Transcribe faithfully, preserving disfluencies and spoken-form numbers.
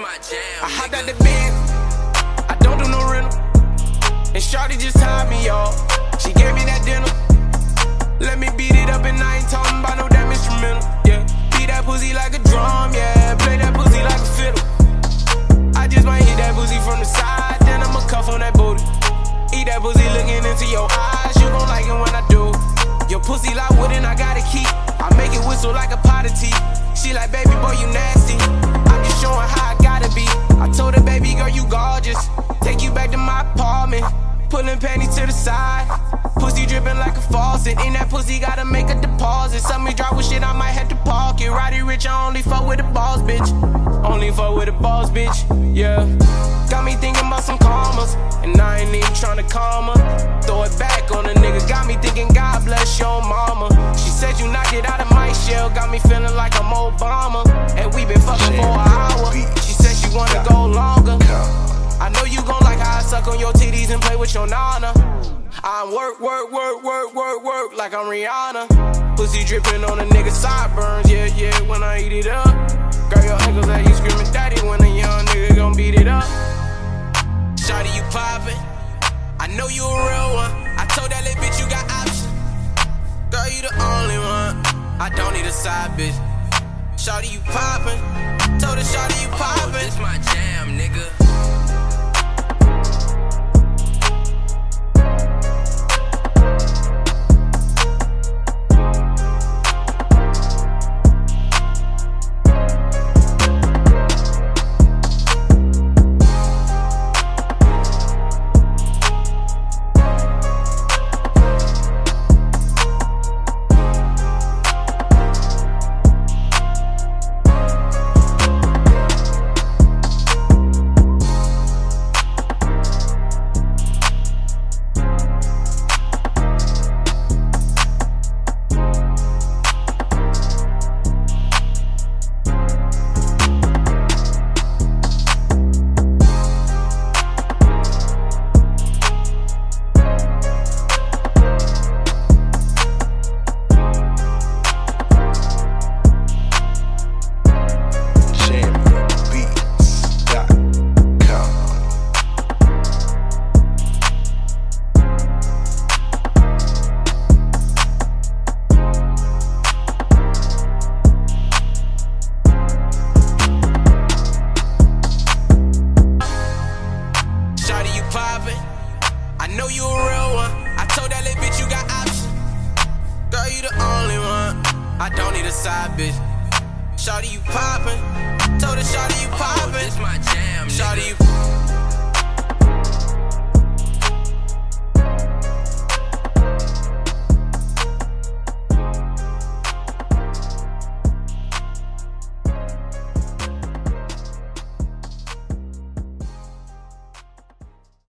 my jam. I hopped out the bed, I don't do no rental. And shawty just tied me off. She gave me that dinner. Let me beat it up and I ain't talking about no damn instrumental. Yeah, beat that pussy like a drum, yeah. Play that pussy like a fiddle. I just might hit that pussy from the side, then I'ma cuff on that booty. Eat that pussy looking into your eyes, you gon' like it when I do. Your pussy like wood and I gotta keep. I make it whistle like a pot of tea. She like, baby boy, you nasty. I'm just showing how I gotta be. I told her, baby girl, you gorgeous. Take you back to my apartment. Pulling panties to the side. Pussy dripping like a faucet. In that pussy, gotta make a deposit. Somebody drop with shit, I might have to park it. Roddy Rich, I only fuck with the boss, bitch. Only fuck with the boss, bitch, yeah. Got me thinking about some commas, and I ain't even tryna calm her. Throw it back on a nigga. Got me thinking, God bless your mama. She said you knocked it out of my shell. Got me feeling like I'm Obama. And we been fucking for an hour. She said she wanna go longer. I know you gon' like how I suck on your titties and play with your nana. I'm work, work, work, work, work, work like I'm Rihanna. Pussy dripping on a nigga sideburns, yeah, yeah, when I eat it up. Girl, your ankles like you screaming daddy when a young nigga gon' beat it up. Shawty, you poppin', I know you a real one. I told that little bitch you got options. Girl, you the only one, I don't need a side bitch. Shawty, you poppin', told her shawty, you poppin'. Oh, this my jam, nigga. I know you a real one. I told that little bitch you got options. Girl, you the only one, I don't need a side bitch. Shawty, you poppin', told her shawty, you poppin'. Oh, this my jam, Shawty, nigga. you